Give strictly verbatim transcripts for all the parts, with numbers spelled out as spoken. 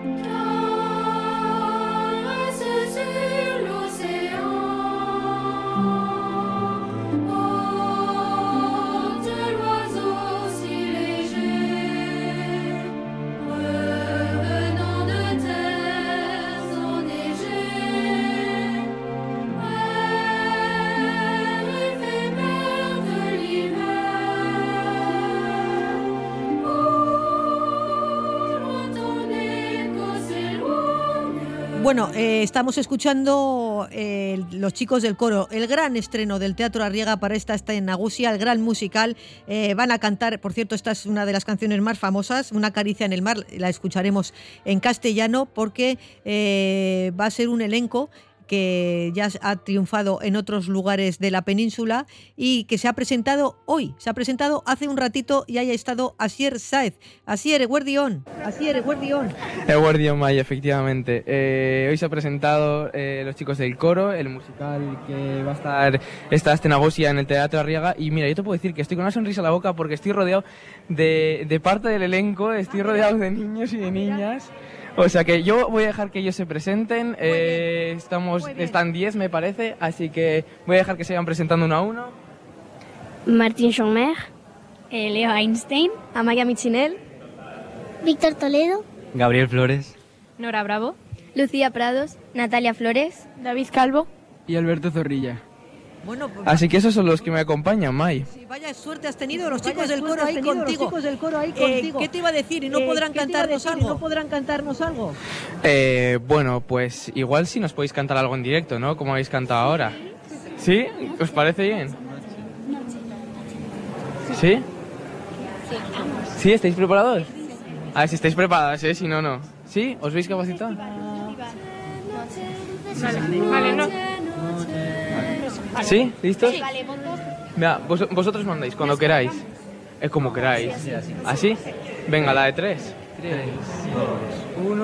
Bueno, eh, estamos escuchando eh, los chicos del coro, el gran estreno del Teatro Arriaga para esta, esta en Nagusia, el gran musical. Eh, van a cantar, por cierto, esta es una de las canciones más famosas, Una caricia en el mar, la escucharemos en castellano porque eh, va a ser un elenco que ya ha triunfado en otros lugares de la península y que se ha presentado hoy, se ha presentado hace un ratito y haya estado Asier Sáez. Asier, eguerdión. Asier, eguerdión. Eguerdión, May, efectivamente. Eh, hoy se ha presentado eh, los chicos del coro, el musical que va a estar esta Nagusia en el Teatro Arriaga. Y mira, yo te puedo decir que estoy con una sonrisa en la boca porque estoy rodeado de, de parte del elenco, estoy rodeado de niños y de niñas. O sea que yo voy a dejar que ellos se presenten, eh, estamos, están diez me parece, así que voy a dejar que se vayan presentando uno a uno. Martín Schomer, eh, Leo Einstein, Amaya Michinel, Víctor Toledo, Gabriel Flores, Nora Bravo, Lucía Prados, Natalia Flores, David Calvo y Alberto Zorrilla. Bueno, pues, así que esos son los que me acompañan, May. Sí, vaya suerte has tenido, los chicos del coro ahí contigo. Chicos del coro ahí eh, contigo. ¿Qué te iba a decir? ¿Y no eh, podrán cantarnos algo? ¿No podrán cantarnos algo? Eh, bueno, pues igual sí nos podéis cantar algo en directo, ¿no? Como habéis cantado ahora. ¿Sí? ¿Os parece bien? ¿Sí? ¿Sí? ¿Estáis preparados? A ver si estáis preparados, ¿eh? Si no, no. ¿Sí? ¿Os veis capacitados? Vale, vale, no. ¿Sí? ¿Listos? Mira, vos, vosotros mandáis cuando queráis. Es como queráis. ¿Así? Venga, la de tres. Tres, dos, uno.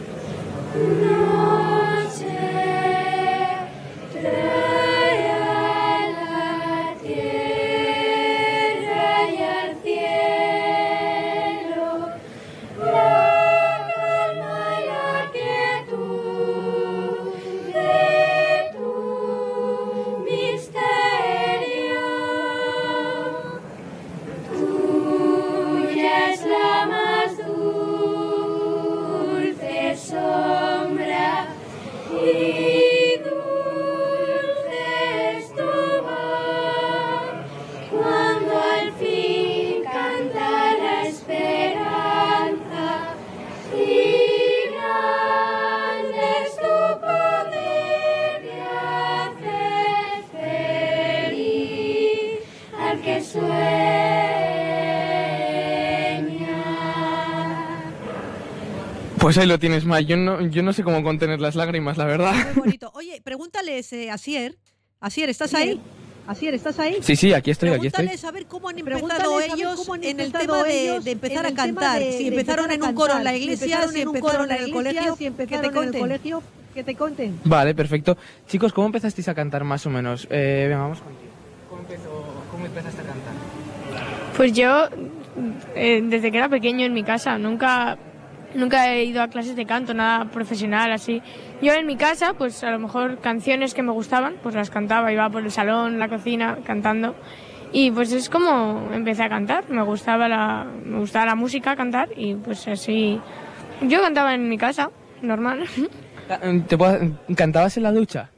Pues ahí lo tienes, May. Yo no, yo no sé cómo contener las lágrimas, la verdad. Muy bonito. Oye, pregúntales, eh, Asier. Asier, ¿estás ahí? Asier, ¿estás ahí? Sí, sí, aquí estoy, aquí estoy. Pregúntales a ver cómo han empezado ellos en el tema de, de empezar a cantar. De, si empezaron de en un coro en la iglesia, si empezaron en el colegio, si empezaron en el colegio, que te conten. Vale, perfecto. Chicos, ¿cómo empezasteis a cantar más o menos? Eh, venga, vamos contigo. ¿Cómo, empezó, ¿Cómo empezaste a cantar? Pues yo, eh, desde que era pequeño en mi casa, nunca... Nunca he ido a clases de canto, nada profesional, así. Yo en mi casa, pues a lo mejor canciones que me gustaban, pues las cantaba, iba por el salón, la cocina, cantando. Y pues es como empecé a cantar, me gustaba la, me gustaba la música, cantar, y pues así... Yo cantaba en mi casa, normal. ¿Te puedo... ¿Cantabas en la ducha?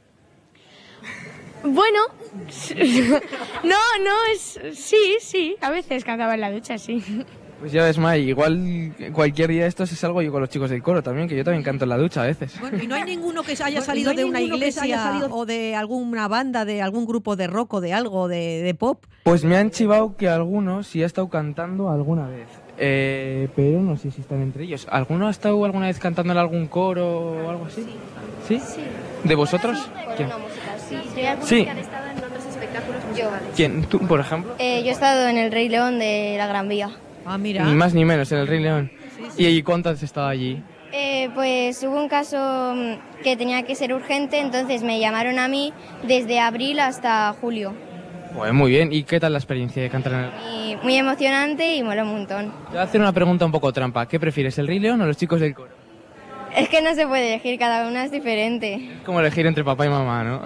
Bueno, no, no, es... Sí, sí, a veces cantaba en la ducha, sí. Pues ya ves, May, igual cualquier día de estos es algo yo con los chicos del coro también, que yo también canto en la ducha a veces. Bueno, y no hay ninguno que haya Bueno, salido no de una iglesia salido... o de alguna banda, de algún grupo de rock o de algo, de, de pop. Pues me han chivado que algunos sí ha estado cantando alguna vez, eh, pero no sé si están entre ellos. ¿Alguno ha estado alguna vez cantando en algún coro o algo así? ¿Sí? ¿Sí? ¿De vosotros? ¿Quién? Sí, yo sí. Han estado en otros espectáculos musicales. ¿Quién? ¿Tú, por ejemplo? Eh, yo he estado en el Rey León de la Gran Vía. Ah, mira. Ni más ni menos, en el Rey León. Sí, sí. ¿Y cuánto has estado allí? Eh, pues hubo un caso que tenía que ser urgente, entonces me llamaron a mí desde abril hasta julio. Pues muy bien. ¿Y qué tal la experiencia de cantar en el...? Y muy emocionante y mola un montón. Te voy a hacer una pregunta un poco trampa. ¿Qué prefieres, el Rey León o los chicos del coro? Es que no se puede elegir, cada una es diferente. Como elegir entre papá y mamá, ¿no?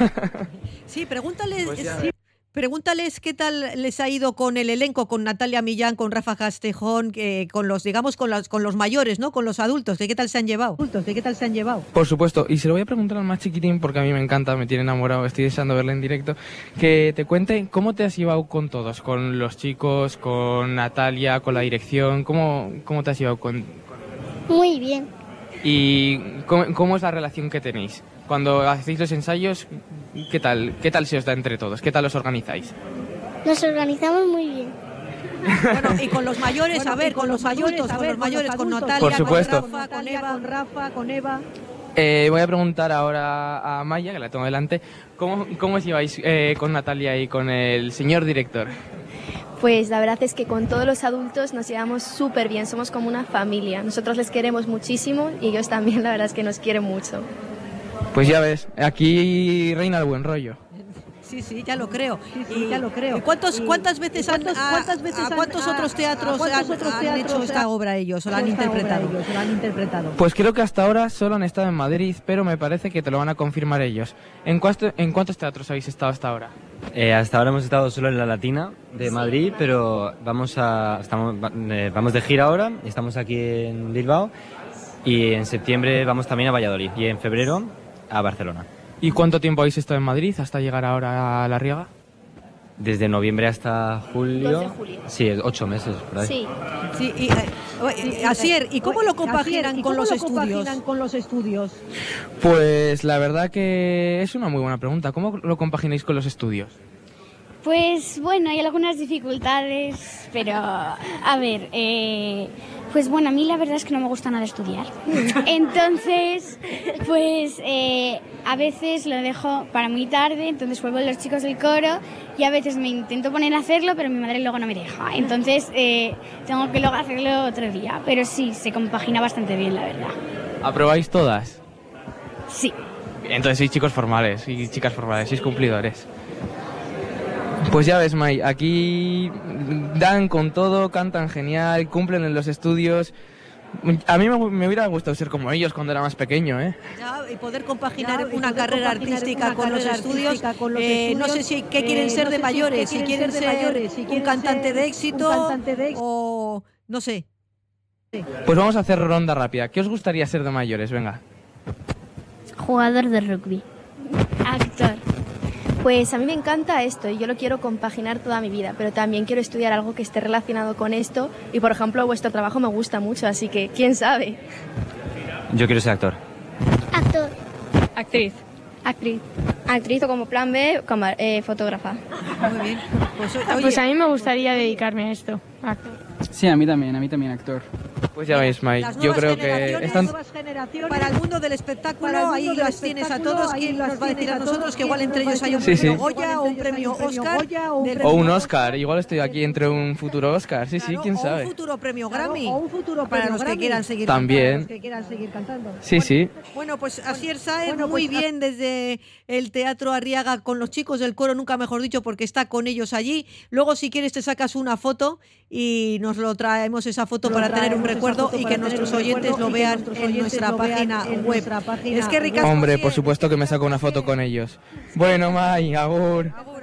Sí, pregúntales, Pues ya sí, ves. pregúntales qué tal les ha ido con el elenco, con Natalia Millán, con Rafa Castejón, eh, con los, digamos, con los, con los mayores, ¿no? Con los adultos, ¿de qué tal se han llevado? ¿De qué tal se han llevado? Por supuesto, y se lo voy a preguntar al más chiquitín porque a mí me encanta, me tiene enamorado, estoy deseando verla en directo, que te cuente cómo te has llevado con todos, con los chicos, con Natalia, con la dirección, cómo, cómo te has llevado con... con... Muy bien. Y cómo, cómo es la relación que tenéis. Cuando hacéis los ensayos, ¿qué tal? ¿Qué tal se os da entre todos? ¿Qué tal os organizáis? Nos organizamos muy bien. Bueno, y con los mayores, Bueno, a ver, y con los adultos, con los mayores, con Natalia, Por supuesto. con Rafa, con Natalia, Eva. con Rafa, con Eva. Eh, voy a preguntar ahora a Maya, que la tengo delante, ¿cómo, cómo os lleváis eh, con Natalia y con el señor director? Pues la verdad es que con todos los adultos nos llevamos súper bien, somos como una familia. Nosotros les queremos muchísimo y ellos también, la verdad es que nos quieren mucho. Pues ya ves, aquí reina el buen rollo. Sí, sí, ya lo creo. Sí, sí, ya lo creo. ¿Y cuántos, Y- ¿Cuántas veces y han, cuántos- a- cuántas veces a han- cuántos a- otros teatros a cuántos han, otros han teatros hecho esta han- obra ellos o la han Esta obra interpretado? ellos, la han interpretado. Pues creo que hasta ahora solo han estado en Madrid, pero me parece que te lo van a confirmar ellos. ¿En, cuánto- en cuántos teatros habéis estado hasta ahora? Eh, hasta ahora hemos estado solo en la Latina de Madrid, pero vamos a estamos va- eh, vamos de gira ahora, estamos aquí en Bilbao y en septiembre vamos también a Valladolid y en febrero a Barcelona. ¿Y cuánto tiempo habéis estado en Madrid hasta llegar ahora a La Riega? Desde noviembre hasta julio. dos de julio. Sí, ocho meses por ahí. Sí, Sí, y, eh, eh, Asier, ¿y cómo lo compaginan Asier, ¿y con cómo los lo estudios? compaginan con los estudios? Pues la verdad que es una muy buena pregunta. ¿Cómo lo compagináis con los estudios? Pues bueno, hay algunas dificultades, pero a ver, eh, pues bueno, a mí la verdad es que no me gusta nada estudiar. Entonces, pues eh, a veces lo dejo para muy tarde, entonces vuelvo los chicos del coro y a veces me intento poner a hacerlo, pero mi madre luego no me deja. Entonces eh, tengo que luego hacerlo otro día, pero sí, se compagina bastante bien, la verdad. ¿Aprobáis todas? Sí. Entonces sois chicos formales y chicas formales, sois cumplidores. Pues ya ves, Mai, aquí dan con todo, cantan genial, cumplen en los estudios. A mí me, me hubiera gustado ser como ellos cuando era más pequeño, ¿eh? Ya, y poder compaginar Ya, y una poder carrera compaginar artística una con los carrera estudios. artística con los Eh, no estudios. sé si qué Eh, quieren ser no de sé si mayores, qué si quieren ser, de mayores, si un quieren cantante ser de un éxito cantante de éxito. o no sé. Pues vamos a hacer ronda rápida. ¿Qué os gustaría ser de mayores? Venga. Jugador de rugby. actor. Pues a mí me encanta esto y yo lo quiero compaginar toda mi vida, pero también quiero estudiar algo que esté relacionado con esto y, por ejemplo, vuestro trabajo me gusta mucho, así que quién sabe. Yo quiero ser actor. Actor. Actriz. Actriz. Actriz o como plan B, cama- eh, fotógrafa. Muy bien. Pues, oye, Pues a mí me gustaría dedicarme a esto. a- Sí, a mí también, a mí también actor. Pues ya veis, Mai, las yo nuevas creo que generaciones, están... Nuevas generaciones. para el mundo del espectáculo, Para el mundo ahí del las tienes a espectáculo, todos. ahí ¿Quién las nos va a decir tienes a a nosotros todos? que igual ¿Quién entre nos va a ellos hay un decir? Sí, premio sí. Goya o un premio Igual entre ellos hay Oscar? un premio Goya o un del- O un Oscar, igual estoy aquí entre un futuro Oscar, sí, sí, Claro, quién o sabe. un futuro premio Claro, Grammy. o un futuro para premio los que Grammy. quieran seguir También. Los que quieran seguir cantando. Sí, sí. Bueno, pues Asier Saez, Bueno, muy pues, bien desde el Teatro Arriaga con los chicos del coro, nunca mejor dicho, porque está con ellos allí. Luego, si quieres, te sacas una foto y nos lo traemos esa foto para tener un Traemos esa recuerdo foto y para que tener nuestros un oyentes recuerdo lo y que vean nuestros en oyentes nuestra lo vean página en web. nuestra página Es que web. ricasco, Hombre, Asier. por supuesto que me saco una foto con ellos. Bueno, Mai, agur. Agur.